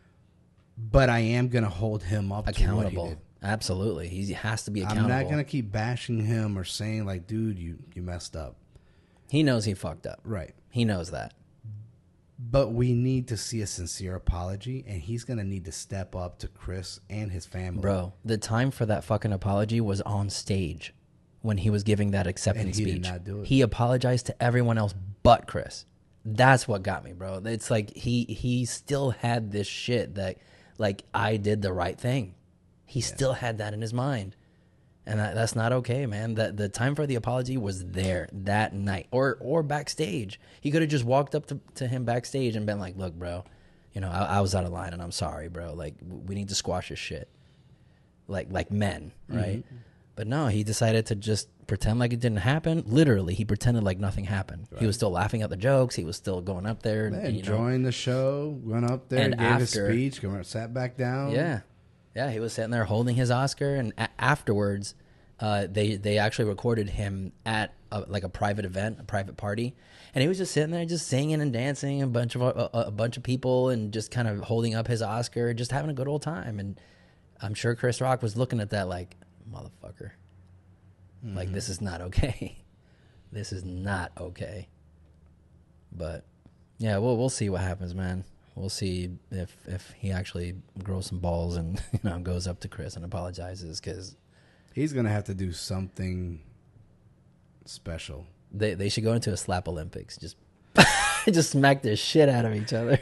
But I am going to hold him up Accountable. to what he did. Absolutely. He has to be accountable. I'm not going to keep bashing him or saying, like, dude, you messed up. He knows he fucked up. Right. He knows that. But we need to see a sincere apology, and he's going to need to step up to Chris and his family. Bro, the time for that fucking apology was on stage when he was giving that acceptance And he speech. did not do it. He apologized to everyone else but Chris. That's what got me, bro. It's like he still had this shit that, like, I did the right thing. He still had that in his mind. And that's not okay, man. The time for the apology was there that night, or backstage. He could have just walked up to him backstage and been like, "Look, bro, I was out of line, and I'm sorry, bro. Like, we need to squash this shit, like men, right?" Mm-hmm. But no, he decided to just pretend like it didn't happen. Literally, he pretended like nothing happened. Right. He was still laughing at the jokes. He was still going up there, enjoying the show. Went up there, and gave his speech, sat back down. Yeah, he was sitting there holding his Oscar, and afterwards, they actually recorded him at a private event, a private party, and he was just sitting there, just singing and dancing, a bunch of people, and just kind of holding up his Oscar, just having a good old time. And I'm sure Chris Rock was looking at that like, motherfucker, like, this is not okay. This is not okay. But yeah, we'll see what happens, man. We'll see if he actually grows some balls and goes up to Chris and apologizes, because he's gonna have to do something special. They should go into a slap Olympics. Just smack the shit out of each other.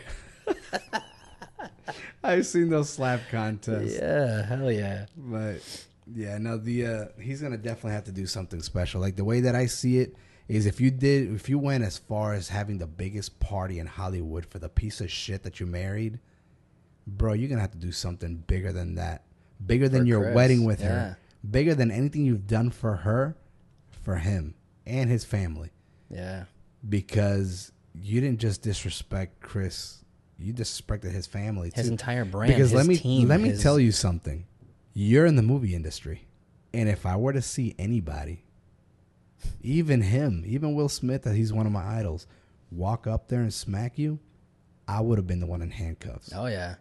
I've seen those slap contests. Yeah, hell yeah. But yeah, no, he's gonna definitely have to do something special. Like, the way that I see it is, if you went as far as having the biggest party in Hollywood for the piece of shit that you married, bro, you're gonna have to do something bigger than that. Bigger than your wedding with her. Bigger than anything you've done for her, for him and his family. Yeah. Because you didn't just disrespect Chris, you disrespected his family too. His entire brand, because his team. Let me tell you something. You're in the movie industry, and if I were to see anybody, even him, even Will Smith, that he's one of my idols, walk up there and smack you, I would have been the one in handcuffs. Oh yeah,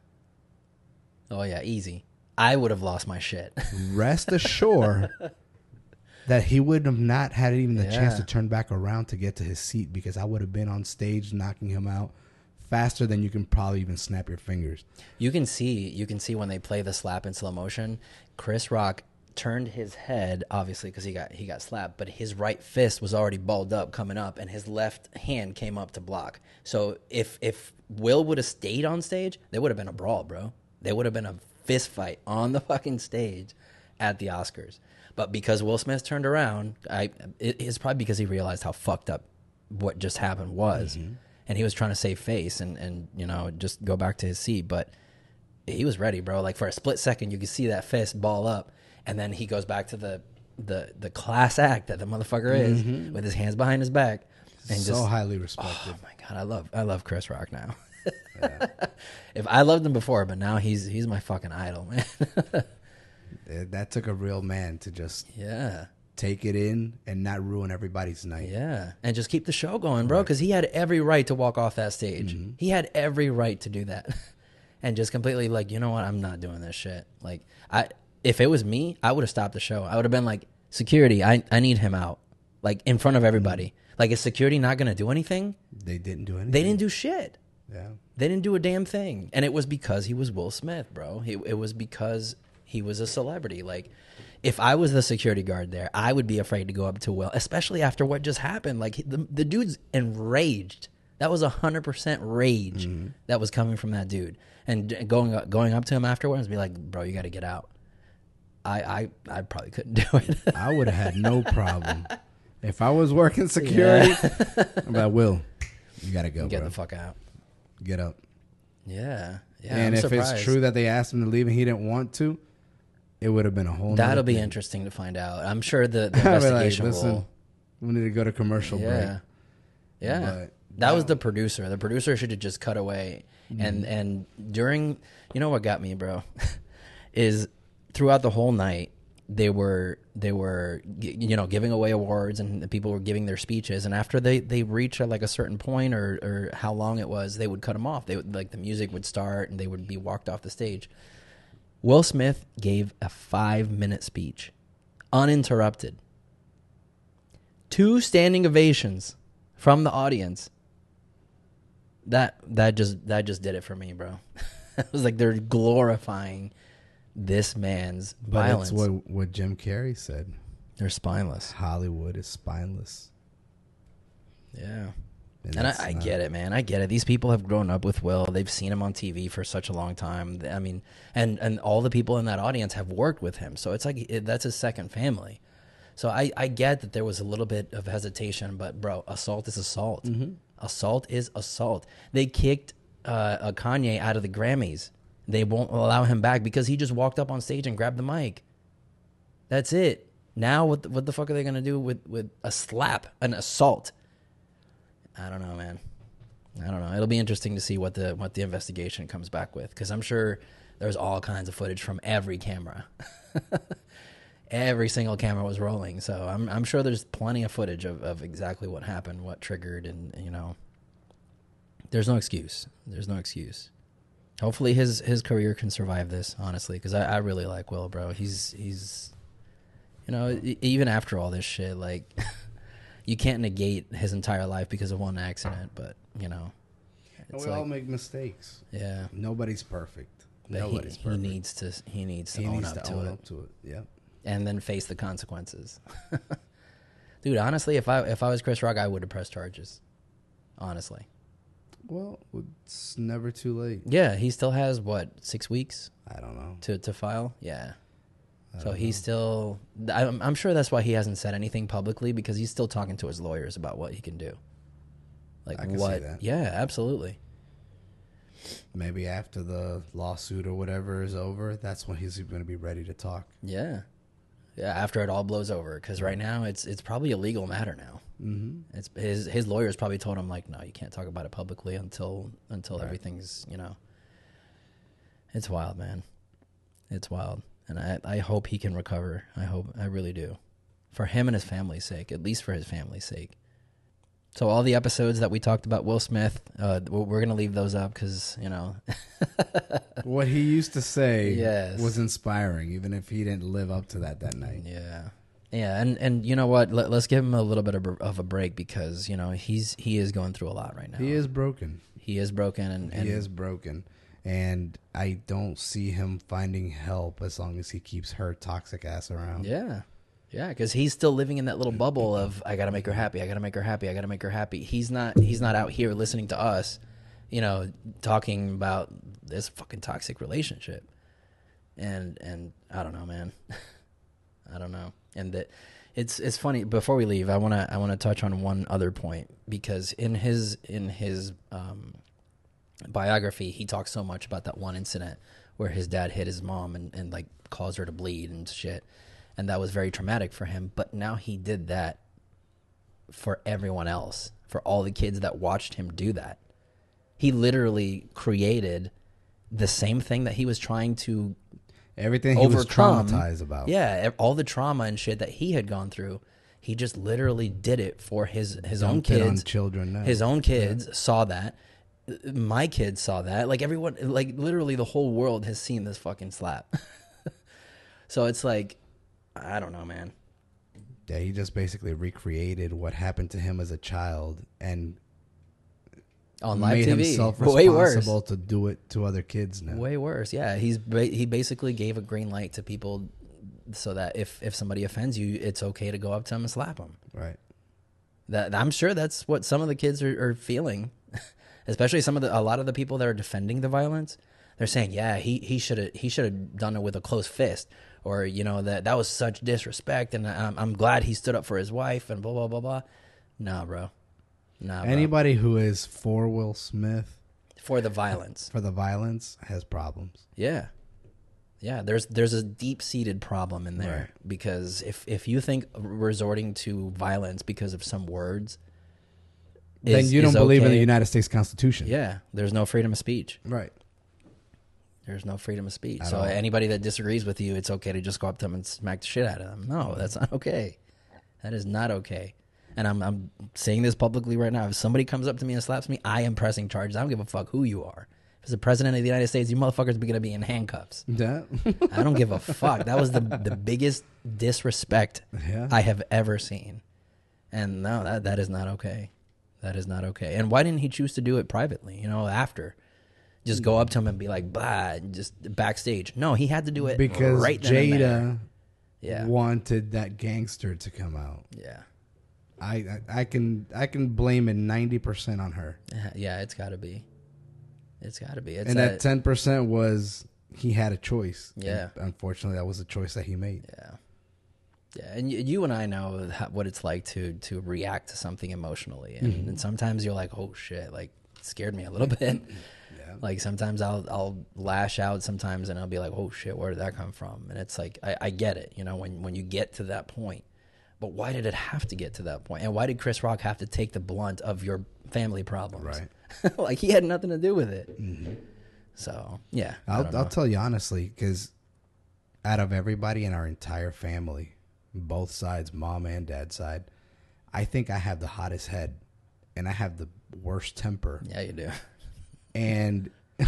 easy. I would have lost my shit. Rest assured that he would have not had even the chance to turn back around to get to his seat, because I would have been on stage knocking him out faster than you can probably even snap your fingers. You can see when they play the slap in slow motion, Chris Rock turned his head, obviously, because he got slapped, but his right fist was already balled up coming up, and his left hand came up to block. So if Will would have stayed on stage, there would have been a brawl, bro. There would have been a fist fight on the fucking stage at the Oscars. But because Will Smith turned around, it's probably because he realized how fucked up what just happened was. Mm-hmm. And he was trying to save face and just go back to his seat. But he was ready, bro. Like, for a split second, you could see that fist ball up. And then he goes back to the class act that the motherfucker is, with his hands behind his back. And so just highly respected. Oh, my God. I love Chris Rock now. Yeah. If I loved him before, but now he's my fucking idol, man. That took a real man to just take it in and not ruin everybody's night. Yeah, and just keep the show going, bro, because he had every right to walk off that stage. Mm-hmm. He had every right to do that. And just completely like, you know what, I'm not doing this shit. Like, if it was me, I would have stopped the show. I would have been like, security, I need him out. Like, in front of everybody. Mm-hmm. Like, is security not going to do anything? They didn't do anything. They didn't do shit. Yeah. They didn't do a damn thing. And it was because he was Will Smith, bro. It was because he was a celebrity. Like, if I was the security guard there, I would be afraid to go up to Will, especially after what just happened. Like, the dude's enraged. That was 100% rage that was coming from that dude. And going up to him afterwards and be like, bro, you got to get out. I probably couldn't do it. I would have had no problem. If I was working security, I'm like, Will, you got to go, Get bro. the fuck out. Get up. Yeah. And if it's true that they asked him to leave and he didn't want to, it would have been a whole That'll be interesting to find out. I'm sure the investigation will. We need to go to commercial break. Yeah. But that was the producer. The producer should have just cut away. And during, you know what got me, bro, is throughout the whole night, they were giving away awards, and the people were giving their speeches, and after they reach like a certain point or how long it was, they would cut them off. They would, like, the music would start and they would be walked off the stage. Will Smith gave a 5-minute speech, uninterrupted. 2 standing ovations from the audience. That just did it for me, bro. It was like they're glorifying this man's violence. That's what Jim Carrey said. They're spineless. Hollywood is spineless. Yeah. And I get it, man. I get it. These people have grown up with Will. They've seen him on TV for such a long time. I mean, and all the people in that audience have worked with him. So it's like that's his second family. So I get that there was a little bit of hesitation, but, bro, assault is assault. Mm-hmm. Assault is assault. They kicked Kanye out of the Grammys. They won't allow him back because he just walked up on stage and grabbed the mic. That's it. Now what the fuck are they going to do with a slap, an assault? I don't know, man. I don't know. It'll be interesting to see what the investigation comes back with, because I'm sure there's all kinds of footage from every camera. Every single camera was rolling, so I'm sure there's plenty of footage of exactly what happened, what triggered, and there's no excuse. There's no excuse. Hopefully his career can survive this, honestly, because I really like Will, bro. He's even after all this shit, like, you can't negate his entire life because of one accident, but we all make mistakes. Yeah, nobody's perfect. Nobody's perfect. He needs to own up to it. Yeah, and then face the consequences. Dude, honestly, if I was Chris Rock, I would have pressed charges. Honestly. Well, it's never too late. Yeah, he still has, 6 weeks? I don't know. To file? Yeah. So he's still... I'm sure that's why he hasn't said anything publicly, because he's still talking to his lawyers about what he can do. Like, I can see that. Yeah, absolutely. Maybe after the lawsuit or whatever is over, that's when he's going to be ready to talk. Yeah. Yeah, after it all blows over, because right now it's probably a legal matter now. Mm-hmm. It's his lawyers probably told him, like, no, you can't talk about it publicly until everything's, It's wild, man. It's wild, and I hope he can recover. I really do, for him and his family's sake, at least for his family's sake. So all the episodes that we talked about Will Smith, we're gonna leave those up because what he used to say Yes. was inspiring, even if he didn't live up to that night. Yeah, and you know what? Let's give him a little bit of a break because he is going through a lot right now. He is broken. He is broken, and He is broken, and I don't see him finding help as long as he keeps her toxic ass around. Yeah, because he's still living in that little bubble of I gotta make her happy, I gotta make her happy, I gotta make her happy. He's not out here listening to us, talking about this fucking toxic relationship. And I don't know, man. I don't know. And that it's funny. Before we leave, I wanna touch on one other point because in his biography, he talks so much about that one incident where his dad hit his mom and like caused her to bleed and shit. And that was very traumatic for him. But now he did that for everyone else, for all the kids that watched him do that. He literally created the same thing that he was trying to Everything he overcome. was traumatized about. Yeah, all the trauma and shit that he had gone through. He just literally did it for his own Dumped it on kids. children now. His own kids saw that. My kids saw that. Like everyone, like literally the whole world has seen this fucking slap. So it's like, I don't know, man. Yeah, he just basically recreated what happened to him as a child and On live made TV, himself way worse. responsible to do it to other kids now. Way worse. Yeah, he basically gave a green light to people so that if somebody offends you, it's okay to go up to them and slap them. Right. That I'm sure that's what some of the kids are feeling, especially a lot of the people that are defending the violence. They're saying, yeah, he should have done it with a closed fist, or that was such disrespect, and I'm glad he stood up for his wife and blah blah blah blah. Nah, bro. Anybody who is for Will Smith for the violence has problems. Yeah. There's a deep seated problem in there, Right. because if you think resorting to violence because of some words, Then you don't believe in okay, the United States Constitution. Yeah, there's no freedom of speech. Right. There's no freedom of speech. At So all. anybody that disagrees with you, it's okay to just go up to them and smack the shit out of them. No, that's not okay. That is not okay. And I'm saying this publicly right now. If somebody comes up to me and slaps me, I am pressing charges. I don't give a fuck who you are. If it's the president of the United States, you motherfuckers are going to be in handcuffs. Yeah. I don't give a fuck. That was the biggest disrespect Yeah. I have ever seen. And no, that is not okay. That is not okay. And why didn't he choose to do it privately, after? Just go up to him and be like, blah, and just backstage. No, he had to do it Because right then and there. Jada Yeah. wanted that gangster to come out. Yeah. I can blame it 90% on her. Yeah, it's got to be. It's got to be. It's And that 10% was he had a choice. Yeah. And unfortunately, that was a choice that he made. Yeah. Yeah, and you and I know what it's like to react to something emotionally, and sometimes you're like, oh shit, like it scared me a little bit. Yeah. Like sometimes I'll lash out sometimes, and I'll be like, oh shit, where did that come from? And it's like I get it, when you get to that point, but why did it have to get to that point? And why did Chris Rock have to take the blunt of your family problems? Right. Like he had nothing to do with it. Mm-hmm. So yeah, I'll tell you honestly, because out of everybody in our entire family, both sides, mom and dad side, I think I have the hottest head and I have the worst temper. Yeah, you do. And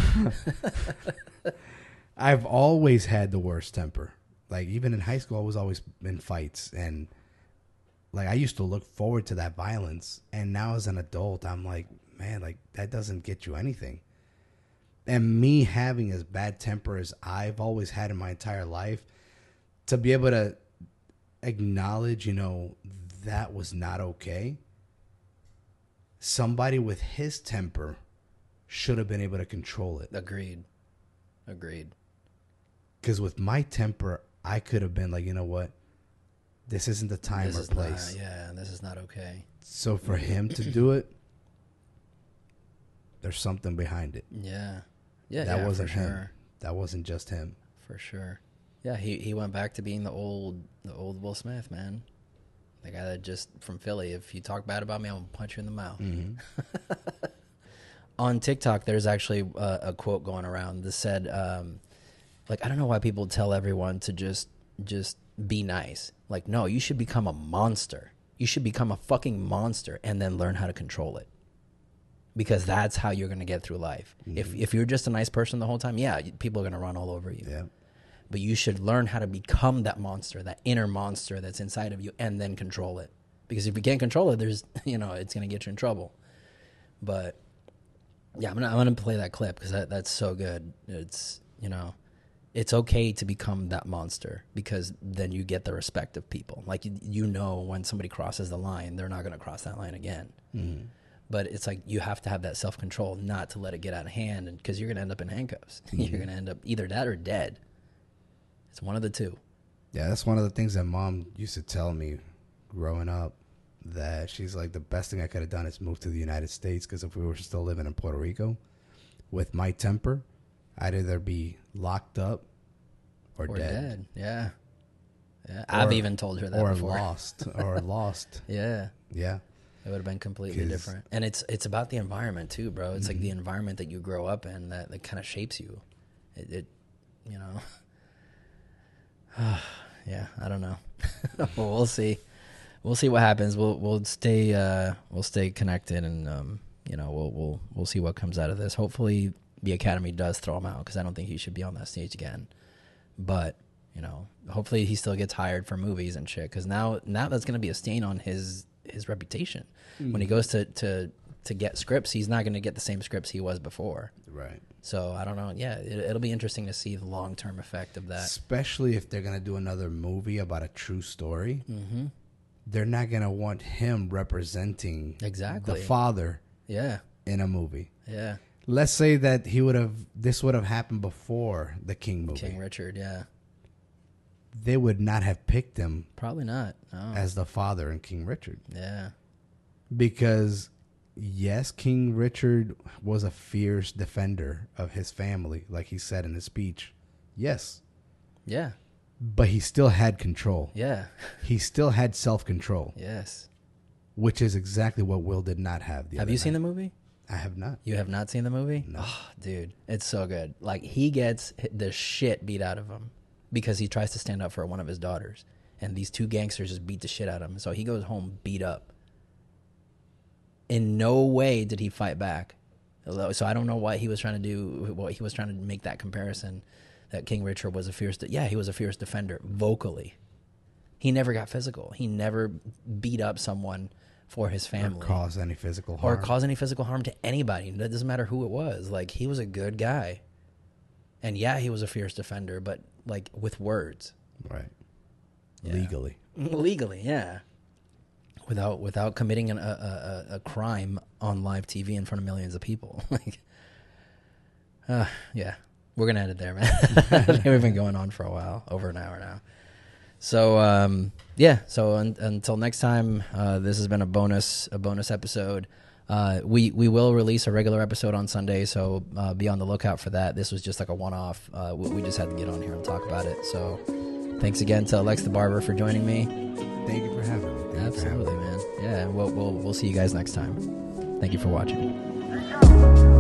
I've always had the worst temper. Like even in high school, I was always in fights, and like I used to look forward to that violence. And now as an adult, I'm like, man, like that doesn't get you anything. And me having as bad temper as I've always had in my entire life, to be able to acknowledge, that was not okay. Somebody with his temper should have been able to control it. Agreed. Because with my temper, I could have been like, you know what? This isn't the time or place. This is not okay. So for him to do it, there's something behind it. Yeah. That wasn't for him. sure. That wasn't just him. For sure. Yeah, he went back to being the old Will Smith, man. The guy that just from Philly. If you talk bad about me, I'm gonna punch you in the mouth. Mm-hmm. On TikTok, there's actually a quote going around that said, like, I don't know why people tell everyone to just be nice. Like, no, you should become a monster. You should become a fucking monster and then learn how to control it. Because that's how you're going to get through life. If you're just a nice person the whole time, yeah, people are going to run all over you. Yeah. But you should learn how to become that monster, that inner monster that's inside of you, and then control it. Because if you can't control it, there's, you know, it's going to get you in trouble. But yeah, I'm gonna play that clip because that's so good. It's, you know, it's okay to become that monster because then you get the respect of people. Like, you know, when somebody crosses the line, they're not going to cross that line again. Mm-hmm. But it's like you have to have that self-control not to let it get out of hand, because you're going to end up in handcuffs. Mm-hmm. You're going to end up either that or dead. It's one of the two. Yeah, that's one of the things that Mom used to tell me growing up, that she's like, the best thing I could have done is move to the United States, because if we were still living in Puerto Rico, with my temper, I'd either be locked up or dead. Yeah. I've even told her that before. Or lost. Yeah. Yeah. It would have been completely different. And it's about the environment too, bro. It's like the environment that you grow up in that kind of shapes you. It you know. Yeah, I don't know. Well, we'll see. We'll see what happens. We'll stay connected, and you know, we'll see what comes out of this. Hopefully, the Academy does throw him out, because I don't think he should be on that stage again. But you know, hopefully he still gets hired for movies and shit, because now that's going to be a stain on his reputation. When he goes to get scripts, he's not going to get the same scripts he was before. Right. So I don't know. Yeah, it'll be interesting to see the long-term effect of that. Especially if they're going to do another movie about a true story. Mm-hmm. They're not going to want him representing the father in a movie. Yeah. Let's say that this would have happened before the King movie. King Richard, yeah. They would not have picked him. Probably not. No. As the father in King Richard. Yeah. Because, yes, King Richard was a fierce defender of his family, like he said in his speech. Yes. Yeah. But he still had control. Yeah. He still had self-control. Yes. Which is exactly what Will did not have. Have you seen the movie? I have not. You have not seen the movie? No. Oh, dude, it's so good. Like, he gets the shit beat out of him because he tries to stand up for one of his daughters. And these two gangsters just beat the shit out of him. So he goes home beat up. In no way did he fight back. So I don't know what he was trying to do. What he was trying to make that comparison, that King Richard was a fierce. He was a fierce defender vocally. He never got physical. He never beat up someone for his family, or cause any physical harm, to anybody. It doesn't matter who it was. Like, he was a good guy, and yeah, he was a fierce defender, but like with words, right? Yeah. Legally, yeah. Without committing a crime on live TV in front of millions of people. Like, yeah, we're gonna end it there, man. We've been going on for a while, over an hour now. So yeah. So until next time, this has been a bonus episode. We will release a regular episode on Sunday, so be on the lookout for that. This was just like a one-off. We just had to get on here and talk about it. So thanks again to Alex the Barber for joining me. Thank you for having me. Absolutely, man. Yeah, we'll see you guys next time. Thank you for watching.